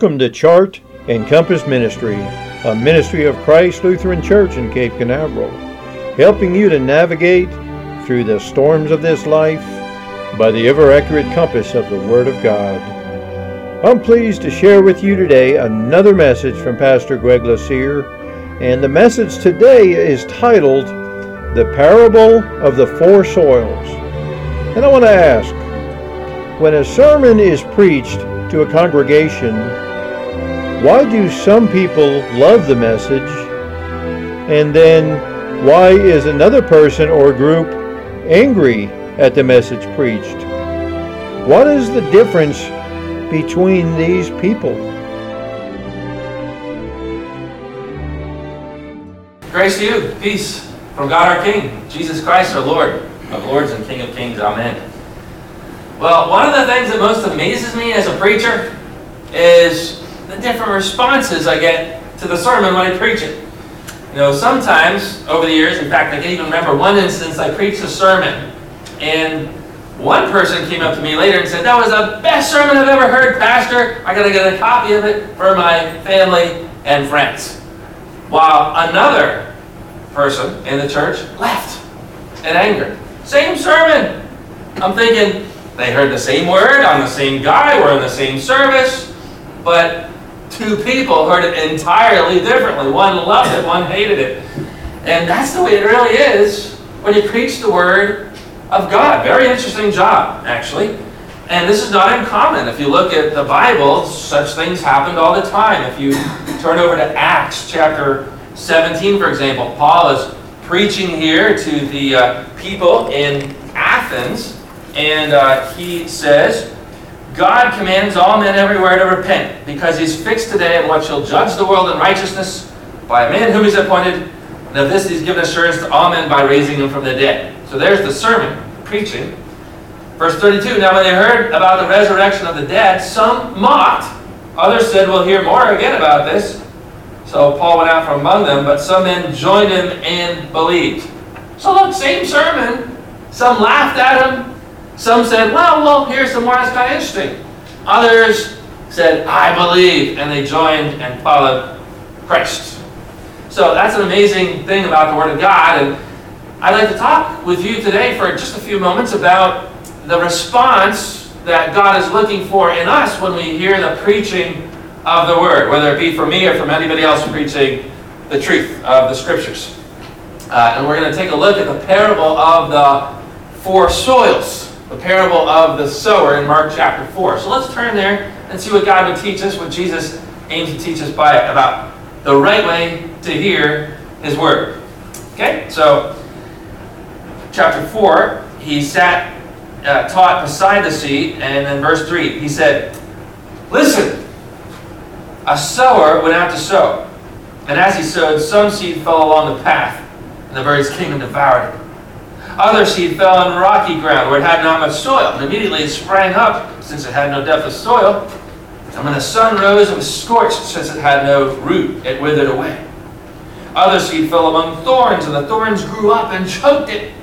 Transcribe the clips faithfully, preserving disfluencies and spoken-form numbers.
Welcome to Chart and Compass Ministry, a ministry of Christ Lutheran Church in Cape Canaveral, helping you to navigate through the storms of this life by the ever-accurate compass of the Word of God. I'm pleased to share with you today another message from Pastor Greg Lassere, and the message today is titled, The Parable of the Four Soils. And I want to ask, when a sermon is preached to a congregation, why do some people love the message, and then why is another person or group angry at the message preached? What is the difference between these people? Grace to you, peace from God our King, Jesus Christ our Lord, of Lords and King of Kings, Amen. Well, one of the things that most amazes me as a preacher is the different responses I get to the sermon when I preach it. You know, sometimes over the years, in fact, I can even remember one instance I preached a sermon, and one person came up to me later and said, "That was the best sermon I've ever heard, Pastor. I got to get a copy of it for my family and friends." While another person in the church left in anger. Same sermon. I'm thinking, they heard the same word on the same guy, we're in the same service, but two people heard it entirely differently. One loved it, one hated it. And that's the way it really is when you preach the Word of God. Very interesting job, actually. And this is not uncommon. If you look at the Bible, such things happened all the time. If you turn over to Acts chapter seventeen, for example, Paul is preaching here to the uh, people in Athens, and uh, he says, God commands all men everywhere to repent, because he's fixed today on what shall judge the world in righteousness by a man whom he's appointed, and of this he's given assurance to all men by raising him from the dead. So there's the sermon, preaching. Verse thirty-two, now when they heard about the resurrection of the dead, some mocked. Others said, we'll hear more again about this. So Paul went out from among them, but some men joined him and believed. So look, same sermon. Some laughed at him. Some said, well, well, here's some more, that's kind of interesting. Others said, I believe, and they joined and followed Christ. So that's an amazing thing about the Word of God, and I'd like to talk with you today for just a few moments about the response that God is looking for in us when we hear the preaching of the Word, whether it be from me or from anybody else preaching the truth of the Scriptures. Uh, and we're going to take a look at the parable of the four soils. The parable of the sower in Mark chapter four. So let's turn there and see what God would teach us, what Jesus aims to teach us by it, about the right way to hear His Word. Okay, so chapter four, he sat, uh, taught beside the sea, and in verse three, he said, listen, a sower went out to sow, and as he sowed, some seed fell along the path, and the birds came and devoured it. Other seed fell on rocky ground where it had not much soil, and immediately it sprang up, since it had no depth of soil. And when the sun rose, it was scorched, since it had no root, it withered away. Other seed fell among thorns, and the thorns grew up and choked it,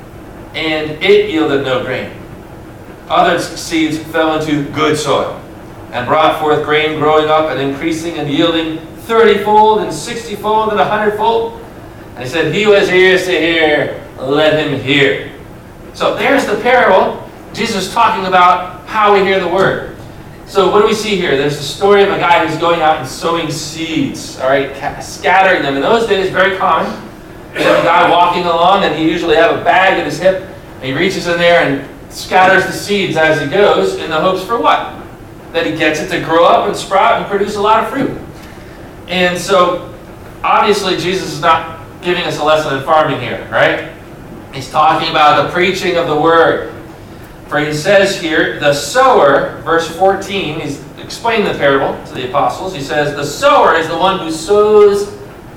and it yielded no grain. Other seeds fell into good soil, and brought forth grain, growing up and increasing and yielding thirty-fold and sixty-fold and a hundredfold. And he said, he who has ears to hear, let him hear. So there's the parable. Jesus is talking about how we hear the Word. So what do we see here? There's the story of a guy who's going out and sowing seeds, all right, scattering them. In those days, very common. You have a guy walking along, and he usually have a bag at his hip, and he reaches in there and scatters the seeds as he goes, in the hopes for what? That he gets it to grow up and sprout and produce a lot of fruit. And so, obviously, Jesus is not giving us a lesson in farming here, right? He's talking about the preaching of the Word. For he says here, the sower, verse fourteen, he's explaining the parable to the apostles. He says, the sower is the one who sows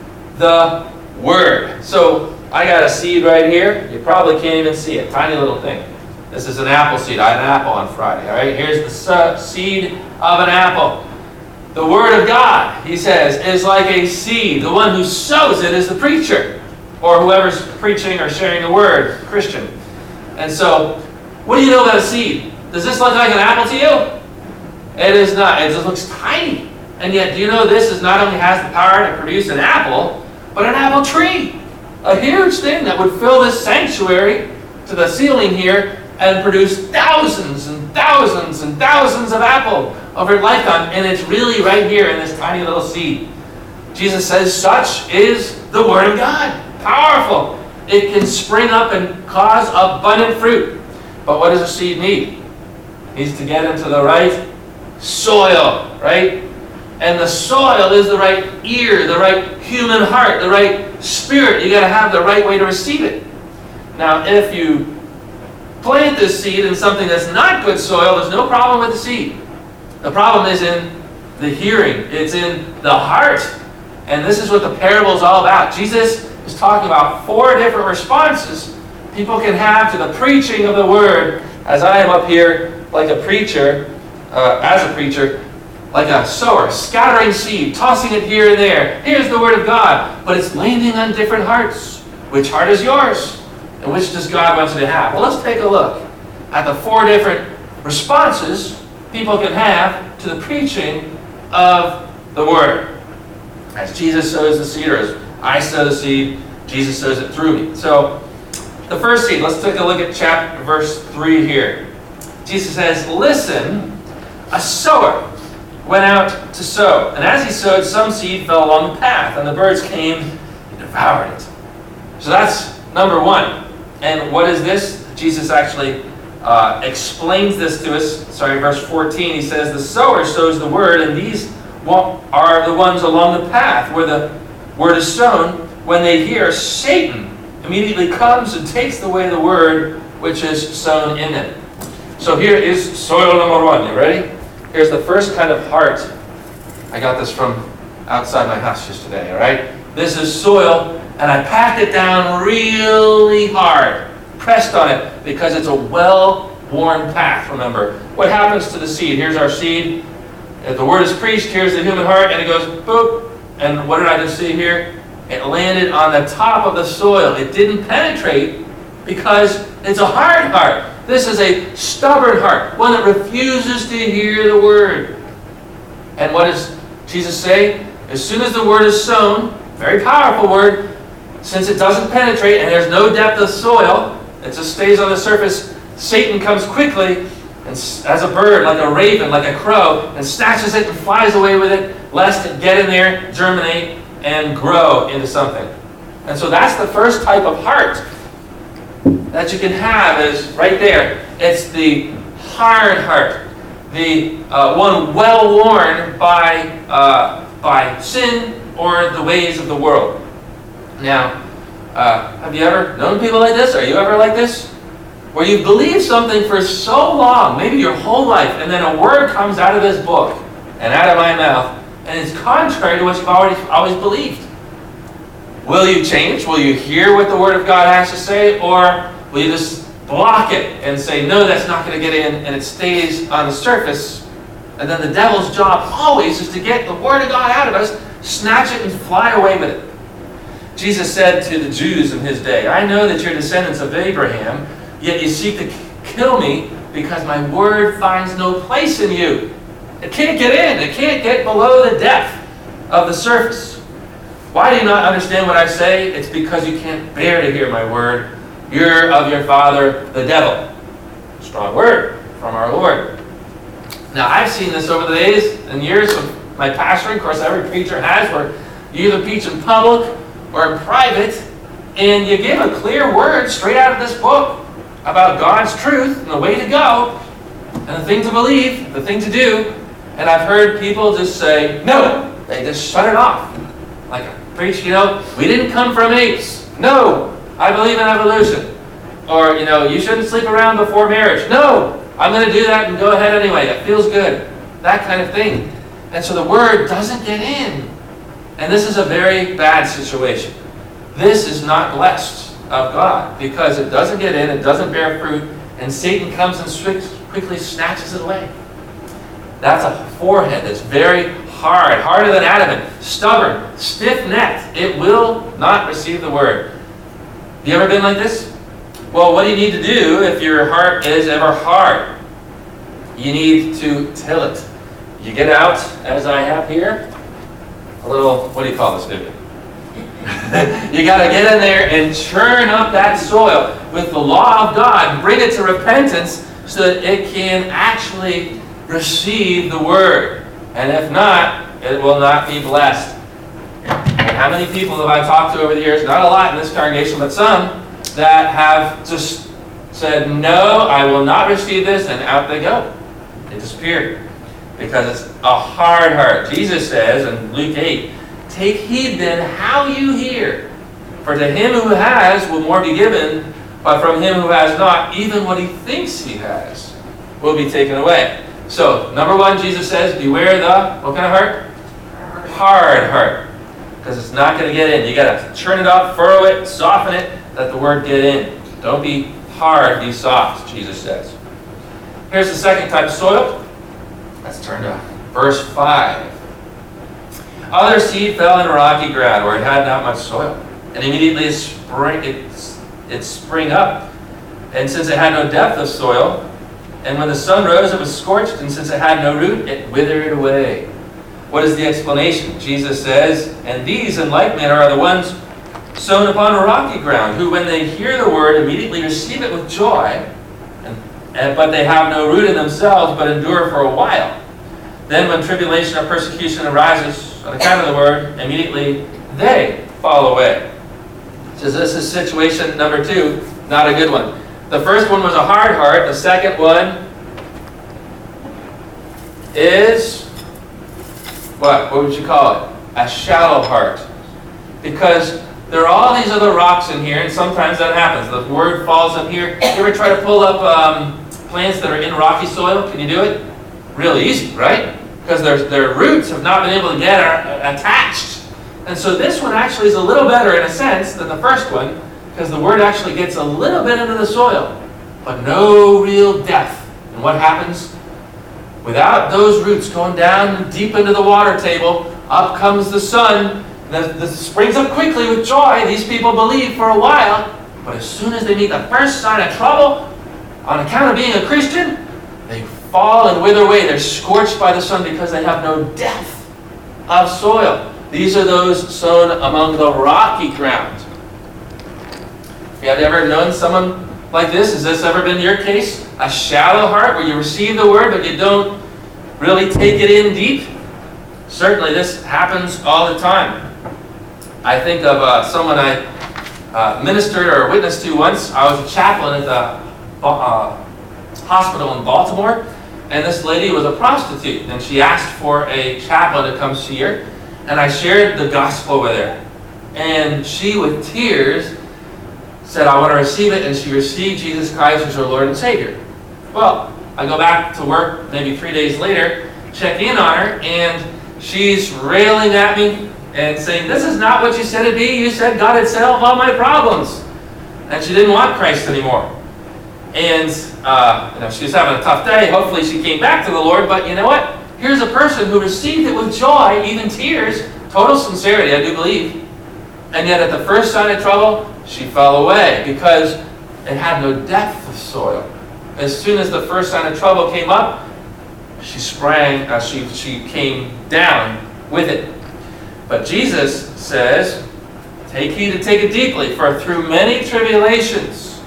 the Word. So, I got a seed right here. You probably can't even see it. Tiny little thing. This is an apple seed. I had an apple on Friday, all right? Here's the so- seed of an apple. The Word of God, he says, is like a seed. The one who sows it is the preacher, or whoever's preaching or sharing the Word, Christian. And so, what do you know about a seed? Does this look like an apple to you? It is not. It just looks tiny. And yet, do you know this is not only has the power to produce an apple, but an apple tree? A huge thing that would fill this sanctuary to the ceiling here and produce thousands and thousands and thousands of apple over a lifetime. And it's really right here in this tiny little seed. Jesus says, such is the Word of God. Powerful. It can spring up and cause abundant fruit. But what does a seed need? It needs to get into the right soil, right? And the soil is the right ear, the right human heart, the right spirit. You got to have the right way to receive it. Now, if you plant this seed in something that's not good soil, there's no problem with the seed. The problem is in the hearing. It's in the heart. And this is what the parable is all about. Jesus is talking about four different responses people can have to the preaching of the Word. As I am up here like a preacher, uh, as a preacher, like a sower, scattering seed, tossing it here and there. Here's the Word of God. But it's landing on different hearts. Which heart is yours? And which does God want you to have? Well, let's take a look at the four different responses people can have to the preaching of the Word. As Jesus sows the seed, or as I sow the seed, Jesus sows it through me. So, the first seed, let's take a look at chapter verse three here. Jesus says, listen, a sower went out to sow. And as he sowed, some seed fell along the path, and the birds came and devoured it. So that's number one. And what is this? Jesus actually uh, explains this to us. Sorry, verse fourteen, he says, the sower sows the word, and these are the ones along the path where the word is sown. When they hear, Satan immediately comes and takes away the word which is sown in them. So here is soil number one. You ready? Here's the first kind of heart. I got this from outside my house just today, all right? This is soil, and I packed it down really hard, pressed on it, because it's a well-worn path, remember. What happens to the seed? Here's our seed. If the word is preached, here's the human heart, and it goes boop. And what did I just see here? It landed on the top of the soil. It didn't penetrate because it's a hard heart. This is a stubborn heart, one that refuses to hear the word. And what does Jesus say? As soon as the word is sown, very powerful word, since it doesn't penetrate and there's no depth of soil, it just stays on the surface, Satan comes quickly and as a bird, like a raven, like a crow, and snatches it and flies away with it, lest it get in there, germinate, and grow into something. And so that's the first type of heart that you can have, is right there. It's the hard heart, the uh, one well worn by uh, by sin or the ways of the world. Now, uh, have you ever known people like this? Are you ever like this? Where you believe something for so long, maybe your whole life, and then a word comes out of this book and out of my mouth, and it's contrary to what you've already always believed. Will you change? Will you hear what the Word of God has to say? Or will you just block it and say, no, that's not going to get in, and it stays on the surface? And then the devil's job always is to get the Word of God out of us, snatch it, and fly away with it. Jesus said to the Jews in his day, I know that you're descendants of Abraham, yet you seek to kill me because my word finds no place in you. It can't get in. It can't get below the depth of the surface. Why do you not understand what I say? It's because you can't bear to hear my word. You're of your father, the devil. Strong word from our Lord. Now, I've seen this over the days and years of my pastoring. Of course, every preacher has, where you either preach in public or in private, and you give a clear word straight out of this book about God's truth and the way to go and the thing to believe, the thing to do. And I've heard people just say, no. They just shut it off. Like a preach, you know, we didn't come from apes. No, I believe in evolution. Or, you know, you shouldn't sleep around before marriage. No, I'm going to do that and go ahead anyway. It feels good. That kind of thing. And so the word doesn't get in. And this is a very bad situation. This is not blessed of God because it doesn't get in, it doesn't bear fruit, and Satan comes and quickly snatches it away. That's a forehead that's very hard, harder than adamant, stubborn, stiff-necked. It will not receive the word. Have you ever been like this? Well, what do you need to do if your heart is ever hard? You need to till it. you get out, as I have here, a little, what do you call this, baby? You got to get in there and churn up that soil with the law of God, bring it to repentance so that it can actually receive the word. And if not, it will not be blessed. And how many people have I talked to over the years? Not a lot in this congregation, but some that have just said, no, I will not receive this, and out they go. They disappear. Because it's a hard heart. Jesus says in Luke eight, take heed then how you hear. For to him who has will more be given, but from him who has not, even what he thinks he has will be taken away. So, number one, Jesus says, beware the, what kind of heart? Hard heart. Because it's not going to get in. You got to churn it up, furrow it, soften it, let the word get in. Don't be hard, be soft, Jesus says. Here's the second type of soil. Let's turn to verse five. Other seed fell in rocky ground where it had not much soil. And immediately it sprang, it, it sprang up. And since it had no depth of soil, and when the sun rose it was scorched, and since it had no root, it withered away. What is the explanation? Jesus says, and these in like manner are the ones sown upon a rocky ground, who when they hear the word immediately receive it with joy, and, but they have no root in themselves, but endure for a while. Then when tribulation or persecution arises on account of the word, immediately they fall away. So this is situation number two, not a good one. The first one was a hard heart. The second one is, what? What would you call it? A shallow heart. Because there are all these other rocks in here, and sometimes that happens. The word falls in here. You ever try to pull up um, plants that are in rocky soil? Can you do it? Real easy, right? Because their, their roots have not been able to get uh, attached. And so this one actually is a little better in a sense than the first one, because the word actually gets a little bit into the soil, but no real depth. And what happens? Without those roots going down deep into the water table, up comes the sun. This springs up quickly with joy. These people believe for a while, but as soon as they meet the first sign of trouble, on account of being a Christian, they fall and wither away. They're scorched by the sun because they have no depth of soil. These are those sown among the rocky ground. Have you ever known someone like this? Has this ever been your case? A shallow heart where you receive the word but you don't really take it in deep? Certainly this happens all the time. I think of uh, someone I uh, ministered or witnessed to once. I was a chaplain at the uh, hospital in Baltimore, and this lady was a prostitute, and she asked for a chaplain to come see her, and I shared the gospel with her. And she, with tears, said, I want to receive it, and she received Jesus Christ as her Lord and Savior. Well, I go back to work maybe three days later, check in on her, and she's railing at me and saying, this is not what you said it'd be. You said God would solve all my problems. And she didn't want Christ anymore. And uh, you know, she was having a tough day. Hopefully she came back to the Lord. But you know what? Here's a person who received it with joy, even tears, total sincerity, I do believe. And yet at the first sign of trouble, she fell away because it had no depth of soil. As soon as the first sign of trouble came up, she sprang, uh, she, she came down with it. But Jesus says, take heed to take it deeply, for through many tribulations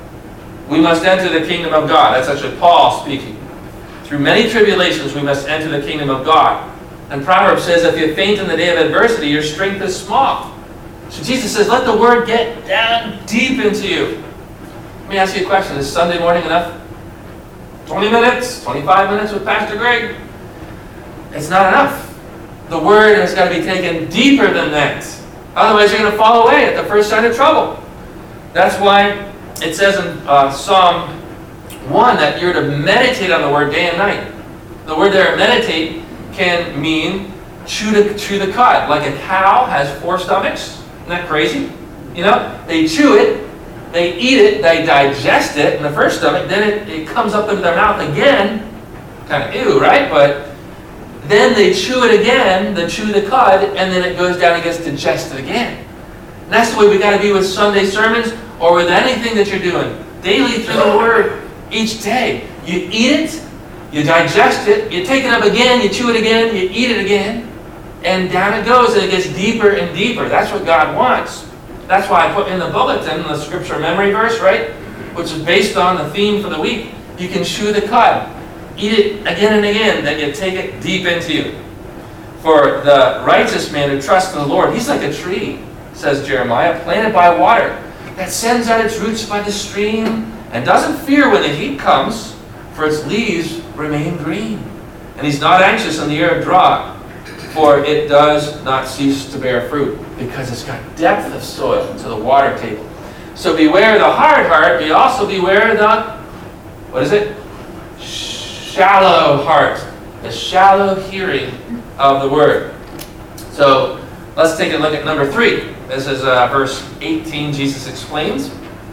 we must enter the kingdom of God. That's actually Paul speaking. Through many tribulations we must enter the kingdom of God. And Proverbs says, if you faint in the day of adversity, your strength is small. So Jesus says, let the word get down deep into you. Let me ask you a question. Is Sunday morning enough? twenty minutes, twenty-five minutes with Pastor Greg? It's not enough. The word has got to be taken deeper than that. Otherwise, you're going to fall away at the first sign of trouble. That's why it says in uh, Psalm one that you're to meditate on the word day and night. The word there, meditate, can mean chew the, chew the cud. Like a cow has four stomachs. Isn't that crazy? You know, they chew it, they eat it, they digest it in the first stomach, then it, it comes up into their mouth again. Kind of ew, right? But then they chew it again, they chew the cud, and then it goes down and gets digested again. And that's the way we got to be with Sunday sermons or with anything that you're doing. Daily through the Word, each day. You eat it, You digest it, you take it up again, you chew it again, you eat it again, and down it goes, and it gets deeper and deeper. That's what God wants. That's why I put in the bulletin the scripture memory verse, right? Which is based on the theme for the week. You can chew the cud, eat it again and again, then you take it deep into you. For the righteous man who trusts in the Lord, he's like a tree, says Jeremiah, planted by water, that sends out its roots by the stream, and doesn't fear when the heat comes, for its leaves remain green. And he's not anxious when the air dry, for it does not cease to bear fruit, because it's got depth of soil to the water table. So beware the hard heart, but also beware the, what is it? Shallow heart. The shallow hearing of the word. So let's take a look at number three. This is uh, verse eighteen. Jesus explains.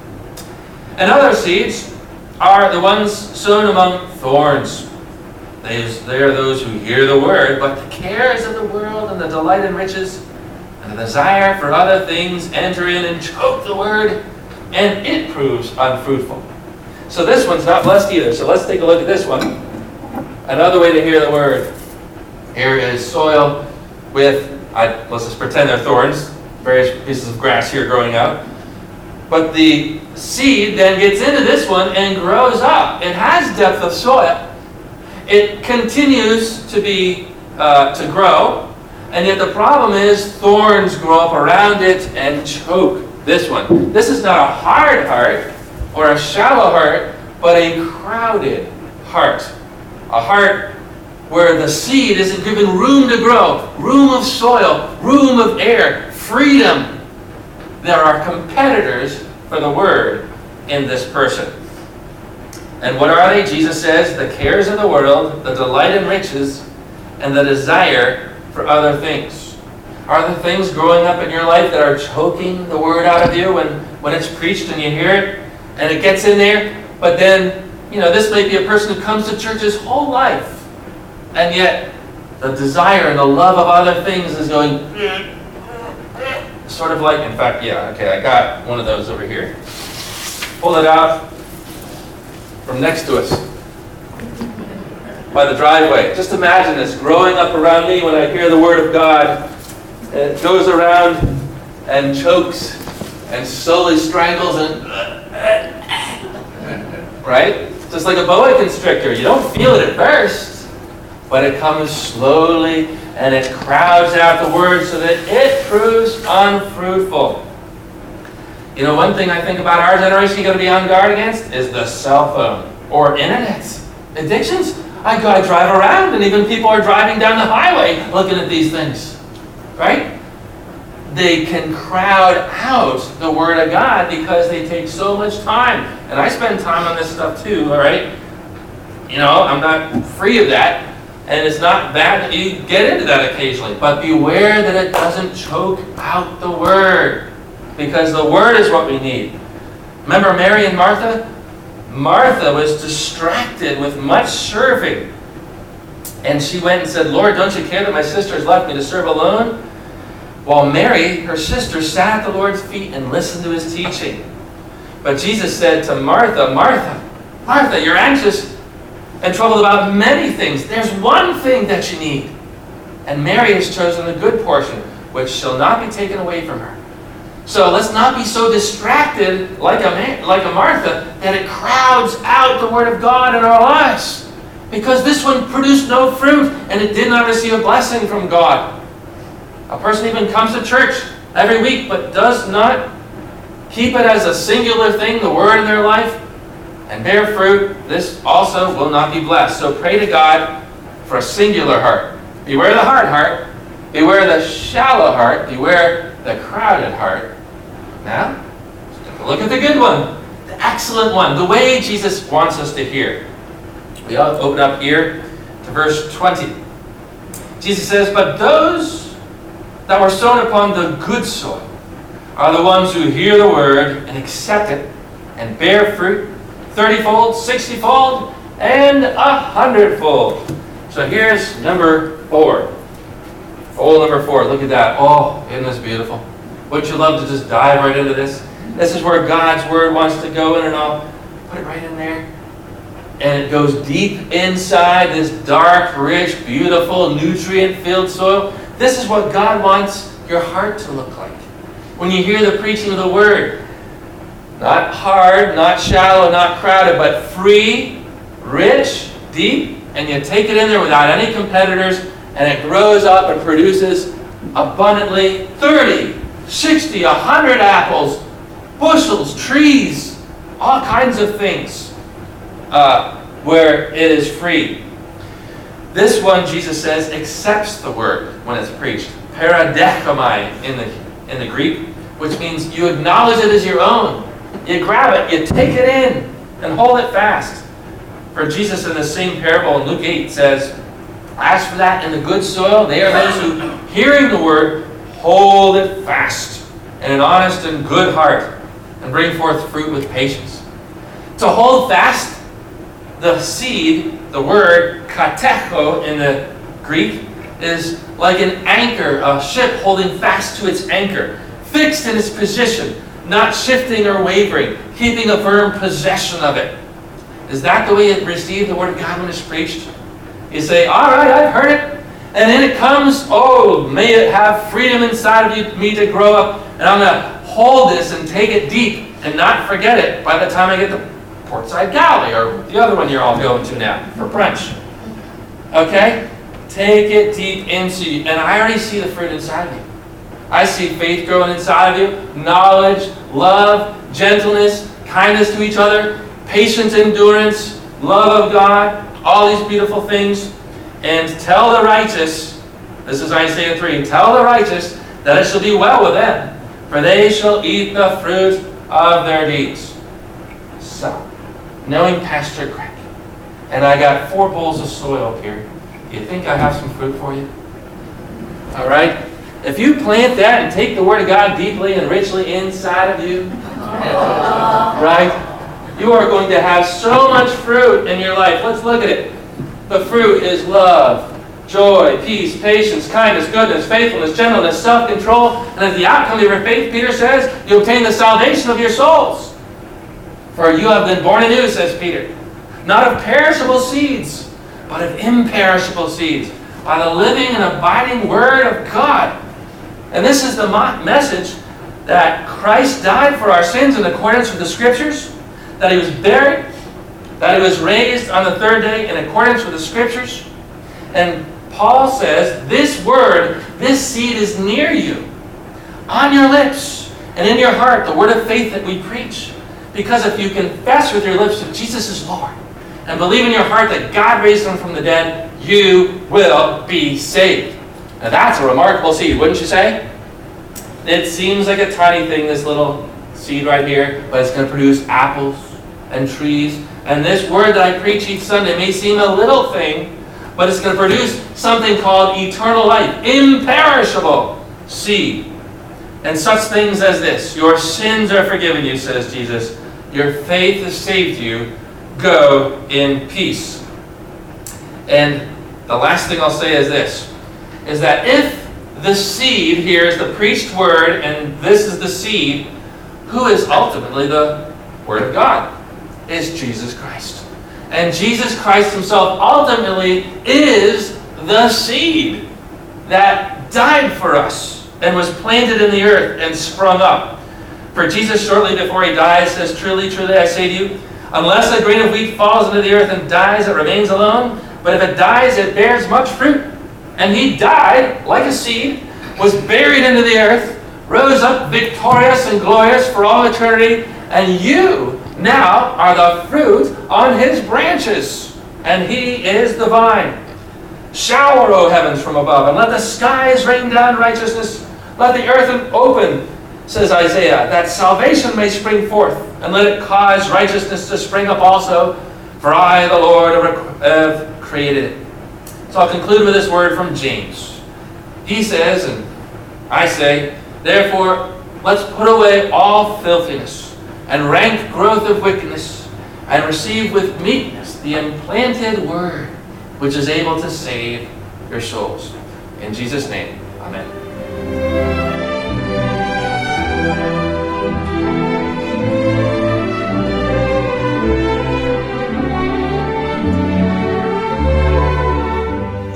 And other seeds are the ones sown among thorns. They, they are those who hear the word, but the cares of the world and the delight in riches and the desire for other things enter in and choke the word, and it proves unfruitful. So this one's not blessed either. So let's take a look at this one. Another way to hear the word. Here is soil with, I, let's just pretend they're thorns, various pieces of grass here growing out. But the seed then gets into this one and grows up. It has depth of soil. It continues to be, uh, to grow. And yet the problem is thorns grow up around it and choke this one. This is not a hard heart or a shallow heart, but a crowded heart. A heart where the seed isn't given room to grow, room of soil, room of air, freedom. There are competitors for the word in this person. And what are they? Jesus says, the cares of the world, the delight in riches, and the desire for other things. Are there things growing up in your life that are choking the word out of you when, when it's preached and you hear it and it gets in there? But then, you know, this may be a person who comes to church his whole life, and yet the desire and the love of other things is going sort of like, in fact, yeah, okay, I got one of those over here. Pull it out from next to us by the driveway. Just imagine this growing up around me when I hear the word of God. It goes around and chokes and slowly strangles and right? Just like a boa constrictor. You don't feel it at first, but it comes slowly and it crowds out the word so that it proves unfruitful. You know, one thing I think about our generation you got to be on guard against is the cell phone or internet addictions. I gotta drive around, and even people are driving down the highway looking at these things, right? They can crowd out the Word of God because they take so much time. And I spend time on this stuff too, all right? You know, I'm not free of that. And it's not bad that you get into that occasionally. But beware that it doesn't choke out the Word. Because the Word is what we need. Remember Mary and Martha? Martha was distracted with much serving. And she went and said, Lord, don't you care that my sister has left me to serve alone? While Mary, her sister, sat at the Lord's feet and listened to his teaching. But Jesus said to Martha, Martha, Martha, you're anxious and troubled about many things. There's one thing that you need. And Mary has chosen the good portion, which shall not be taken away from her. So let's not be so distracted like a, like a Martha that it crowds out the Word of God in our lives. Because this one produced no fruit and it did not receive a blessing from God. A person even comes to church every week but does not keep it as a singular thing, the Word in their life, and bear fruit, this also will not be blessed. So pray to God for a singular heart. Beware the hard heart. Beware the shallow heart. Beware the crowded heart. Now, look at the good one, the excellent one, the way Jesus wants us to hear. We all open up here to verse twenty. Jesus says, but those that were sown upon the good soil are the ones who hear the word and accept it and bear fruit thirty-fold, sixty-fold, and a hundredfold. So here's number four. Oh, number four, look at that. Oh, isn't this beautiful? Wouldn't you love to just dive right into this? This is where God's Word wants to go in, and I'll put it right in there. and it goes deep inside this dark, rich, beautiful, nutrient-filled soil. This is what God wants your heart to look like. When you hear the preaching of the Word, not hard, not shallow, not crowded, but free, rich, deep, and you take it in there without any competitors, and it grows up and produces abundantly thirty, sixty, one hundred apples, bushels, trees, all kinds of things uh, where it is free. This one, Jesus says, accepts the Word when it's preached. Paradechomai in the, in the Greek, which means you acknowledge it as your own. You grab it, you take it in, and hold it fast. For Jesus in the same parable in Luke eight says, as for that in the good soil, they are those who, hearing the Word, hold it fast in an honest and good heart, and bring forth fruit with patience. To hold fast, the seed, the word katecho in the Greek, is like an anchor, a ship holding fast to its anchor, fixed in its position, not shifting or wavering, keeping a firm possession of it. Is that the way you receive the Word of God when it's preached? You say, all right, I've heard it. And then it comes, oh, may it have freedom inside of you, me to grow up. And I'm going to hold this and take it deep and not forget it by the time I get to Portside Galley or the other one you're all going to now for brunch. Okay? Take it deep into you. And I already see the fruit inside of you. I see faith growing inside of you, knowledge, love, gentleness, kindness to each other, patience, endurance, love of God, all these beautiful things. And tell the righteous, this is Isaiah three, tell the righteous that it shall be well with them, for they shall eat the fruit of their deeds. So, knowing Pastor Greg, and I got four bowls of soil up here, you think I have some fruit for you? All right? If you plant that and take the Word of God deeply and richly inside of you, right, you are going to have so much fruit in your life. Let's look at it. The fruit is love, joy, peace, patience, kindness, goodness, faithfulness, gentleness, self-control. And as the outcome of your faith, Peter says, you obtain the salvation of your souls. For you have been born anew, says Peter, not of perishable seeds, but of imperishable seeds, by the living and abiding Word of God. And this is the message that Christ died for our sins in accordance with the Scriptures, that He was buried, that He was raised on the third day in accordance with the Scriptures. And Paul says, this Word, this seed is near you, on your lips, and in your heart, the Word of faith that we preach. Because if you confess with your lips that Jesus is Lord, and believe in your heart that God raised Him from the dead, you will be saved. Now that's a remarkable seed, wouldn't you say? It seems like a tiny thing, this little seed right here, but it's going to produce apples and trees. And this word that I preach each Sunday may seem a little thing, but it's going to produce something called eternal life, imperishable seed. And such things as this: your sins are forgiven you, says Jesus. Your faith has saved you. Go in peace. And the last thing I'll say is this, is that if the seed here is the preached word and this is the seed, who is ultimately the Word of God? Is Jesus Christ. And Jesus Christ Himself ultimately is the seed that died for us and was planted in the earth and sprung up. For Jesus, shortly before He dies, says, truly, truly, I say to you, unless a grain of wheat falls into the earth and dies, it remains alone. But if it dies, it bears much fruit. And He died like a seed, was buried into the earth, rose up victorious and glorious for all eternity, and you now are the fruit on His branches, and He is the vine. Shower, O heavens, from above, and let the skies rain down righteousness. Let the earth open, says Isaiah, that salvation may spring forth, and let it cause righteousness to spring up also. For I, the Lord, have created it. So I'll conclude with this word from James. He says, and I say, therefore, let's put away all filthiness and rank growth of wickedness, and receive with meekness the implanted word, which is able to save your souls. In Jesus' name, amen.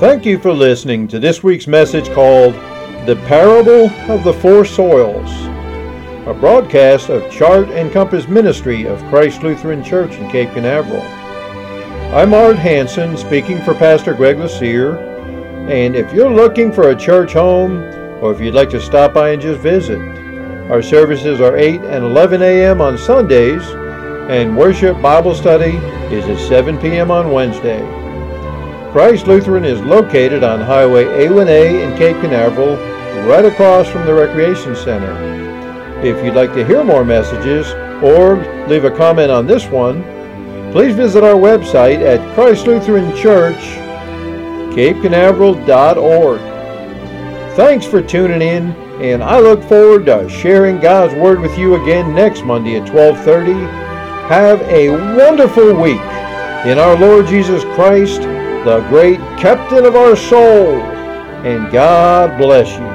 Thank you for listening to this week's message called The Parable of the Four Soils, a broadcast of Chart and Compass Ministry of Christ Lutheran Church in Cape Canaveral. I'm Art Hansen, speaking for Pastor Greg Lassere, and if you're looking for a church home, or if you'd like to stop by and just visit, our services are eight and eleven a.m. on Sundays, and worship Bible study is at seven p.m. on Wednesday. Christ Lutheran is located on Highway A one A in Cape Canaveral, right across from the Recreation Center. If you'd like to hear more messages or leave a comment on this one, please visit our website at Christ Lutheran Church, cape canaveral dot org. Thanks for tuning in, and I look forward to sharing God's Word with you again next Monday at twelve thirty. Have a wonderful week in our Lord Jesus Christ, the great captain of our soul, and God bless you.